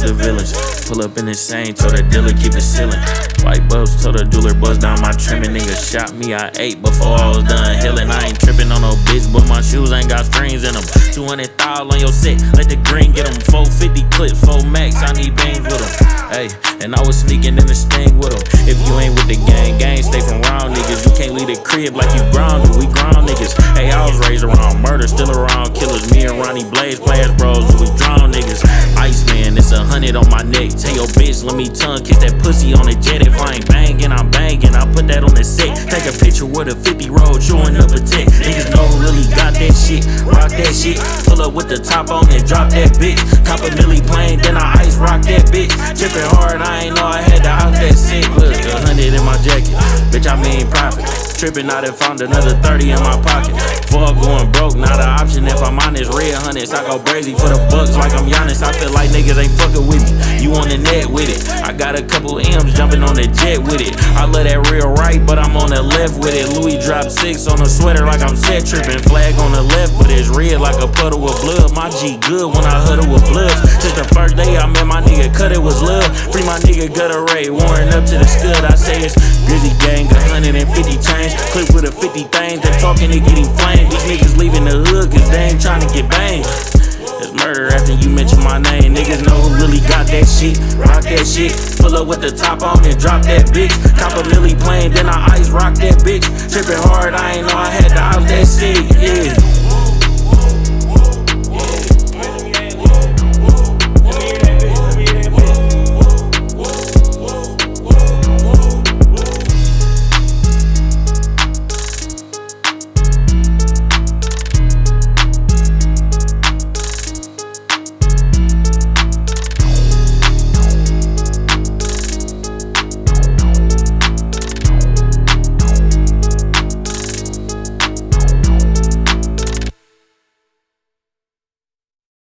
with the villains. Pull up in the same, told the dealer keep it sealing. White bubs, told the jeweler buzz down my trimming. Nigga shot me, I ate before I was done healing. I ain't tripping on no bitch, but my shoes ain't got strings in them. 200,000 on your set, let the green get them. 450 clip, 4 max, I need bangs with them. Hey, and I was sneaking in the sting with them. If you ain't with the gang, stay from round niggas. You can't leave the crib like you grounded, we ground niggas. Hey, I was raised around murder, still around killers. Me and Ronnie Blaze, players bros, we drown niggas. Iceman, it's 100 on my neck. Tell your bitch, let me tongue kiss that pussy on the jet. If I ain't banging, I'm banging. I put that on the set. Take a picture with a 50 roll, showing up a tech. Niggas know who really got that shit, rock that shit. Pull up with the top on and drop that bitch. Cop a milli plane, then I ice rock that bitch. Tripping hard, I ain't know I had to out that shit. Look, 100 in my jacket, bitch, I mean profit. Tripping, I done found another 30 in my pocket. Fuck going broke, not an option if I'm honest. Red hundreds, I go crazy for the bucks like I'm Giannis. I feel like niggas ain't fucking with me. You on the net with it. I got a couple M's jumping on the jet with it. I love that real right, but I'm on the left with it. Louis dropped 6 on the sweater like I'm set tripping. Flag on the left, but it's red like a puddle of blood. My G good when I huddle with bloods. Since the first day I met my nigga, cut it was love. Free my nigga Gutter Ray, Warren up to the scud. I say it's Grizzy gang, 150 chains. Clip with a 50 things, they talking, they getting flamed. These niggas leaving the hood cause they ain't trying to get banged. It's murder after you mention my name. Niggas know who really got that shit, rock that shit. Pull up with the top on and drop that bitch. Cop a milli plane, then I ice rock that bitch. Tripping hard, I ain't know I had to out that shit, yeah.